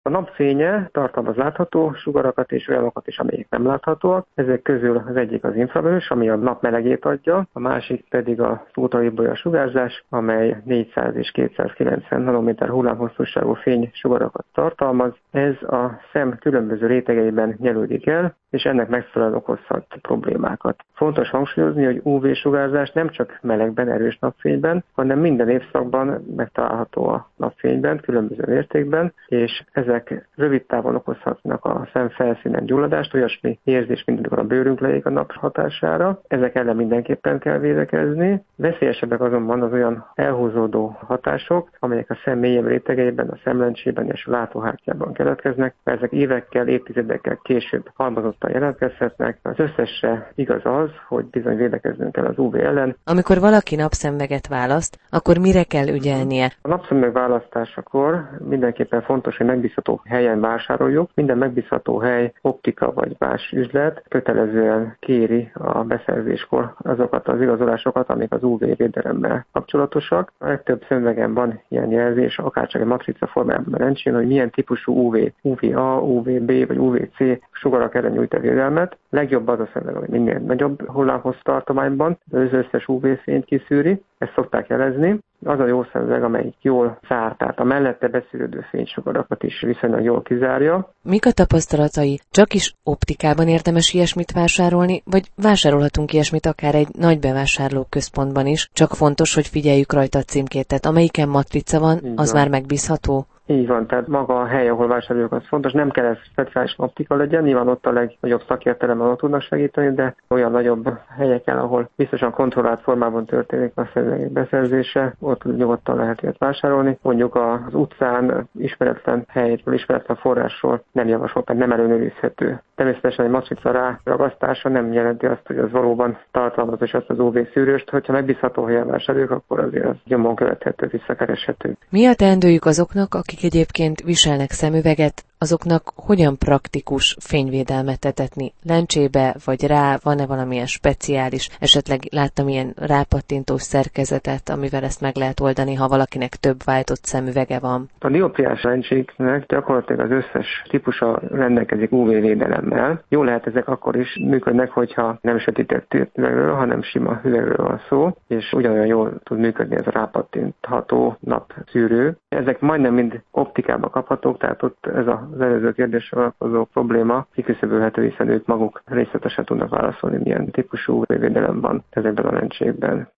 A napfénye tartalmaz látható sugarakat és olyanokat is, amelyek nem láthatóak. Ezek közül az egyik az infravörös, ami a nap melegét adja, a másik pedig a ultraviolet sugárzás, amely 400 és 290 nanométer hullámhosszúságú fénysugarakat tartalmaz. Ez a szem különböző rétegeiben nyelődik el, és ennek megfelelően okozhat problémákat. Fontos hangsúlyozni, hogy UV-sugárzás nem csak melegben, erős napfényben, hanem minden évszakban megtalálható a napfényben, különböző mértékben, és ezek rövid távon okozhatnak a szem felszínen gyulladást, olyasmi érzés, mint amikor a bőrünk leég a nap hatására. Ezek ellen mindenképpen kell védekezni. Veszélyesebbek azonban az olyan elhúzódó hatások, amelyek a szem mélyebb rétegeiben, a szemlencsében és a látóhártyában keletkeznek, mert ezek évekkel, évtizedekkel később halmozottan jelentkezhetnek. Az összesre igaz az, hogy bizony védekeznünk kell az UV ellen. Amikor valaki napszemüveget választ, akkor mire kell ügyelnie? A napszemüveg választásakor mindenképpen fontos, hogy megbízható helyen vásároljuk. Minden megbízható hely, optika vagy más üzlet kötelezően kéri a beszerzéskor azokat az igazolásokat, amik az UV védelemmel kapcsolatosak. A legtöbb szemüvegen van ilyen jelzés, akárcsak egy matrica formában rendszerűen, hogy milyen típusú UV, UVA, UVB vagy UVC sugarak ellen nyújt a védelmet. Legjobb az a szemüveg, hogy minél nagyobb hullámhossz tartományban az összes UV-fényt kiszűri, ezt szokták jelezni. Az a jó szemüveg, amelyik jól zárt, tehát a mellette beszűrődő fénysugarakat is viszonylag jól kizárja. Mik a tapasztalatai? Csak is optikában érdemes ilyesmit vásárolni, vagy vásárolhatunk ilyesmit akár egy nagy bevásárlóközpontban is? Csak fontos, hogy figyeljük rajta a címkétet. Amelyiken matrica van, az már megbízható? Így van, tehát maga a hely, ahol vásároljuk, az fontos. Nem kell ez speciális optika legyen, nyilván ott a legnagyobb szakértelem, ahol tudnak segíteni, de olyan nagyobb helyeken, ahol biztosan kontrollált formában történik a szemüvegek beszerzése, ott nyugodtan lehet ilyet vásárolni. Mondjuk az utcán ismeretlen helyről, ismeretlen forrásról nem javasolt, mert nem ellenőrizhető. Természetesen egy matrica ráragasztása nem jelenti azt, hogy az valóban tartalmaz és azt az UV szűrőst. Hogyha megbízható helyen vásároljuk, akkor azért az nyomon követhető, visszakereshető. Mi a teendőjük azoknak, akik egyébként viselnek szemüveget, azoknak hogyan praktikus fényvédelmet etetni? Lencsébe vagy rá, van-e valamilyen speciális, esetleg láttam ilyen rápattintós szerkezetet, amivel ezt meg lehet oldani, ha valakinek több váltott szemüvege van? A dioptriás lencséknek gyakorlatilag az összes típusa rendelkezik UV-védelemmel. Jó lehet ezek akkor is működnek, hogyha nem sötétett üvegről, hanem sima üvegről van szó, és ugyanolyan jól tud működni ez a rápattintható napszűrő. Ezek majdnem mind optikába kaphatók, tehát ott ez az előző kérdésre vonatkozó probléma kiküszöbölhető, hiszen ők maguk részletesen tudnak válaszolni, milyen típusú UV-védelem van ezekben a lencsékben.